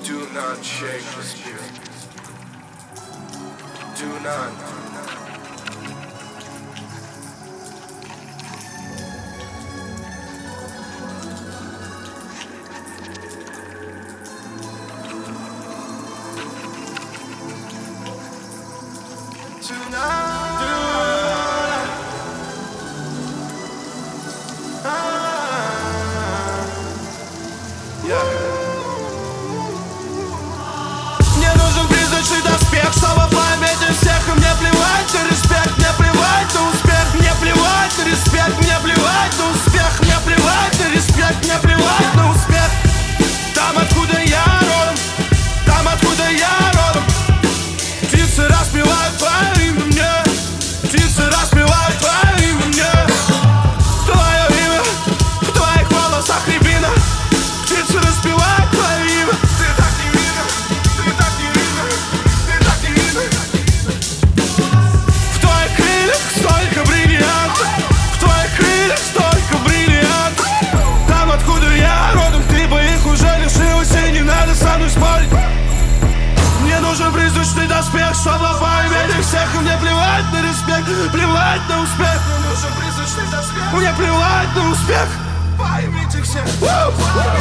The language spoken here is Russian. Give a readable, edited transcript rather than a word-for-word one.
Do not shake the spirit. Do not. Мне нужен призрачный доспех, чтобы память всех. И мне плевать на респект, мне плевать на успех. Мне плевать на респект, мне плевать на успех. Мне плевать на респект, мне плевать на успех. Там, откуда я родом, там, откуда я родом. Птицы распевают твое имя мне, птицы распевают твое имя мне. Твое имя, в твоих волосах рябина. Птицы распевают твое имя. Ты так невинна, ты так невинна, ты так невинна. В твоих крыльях столько бриллиантов, в твоих крыльях столько бриллиантов. Там, откуда я родом, ты бы их уже лишилась, и не надо со мной спорить. Мне нужен призрачный доспех, чтобы поймать всех. И мне плевать на респект, плевать на успех. Мне нужен призрачный доспех, мне плевать на успех. Поймите всех.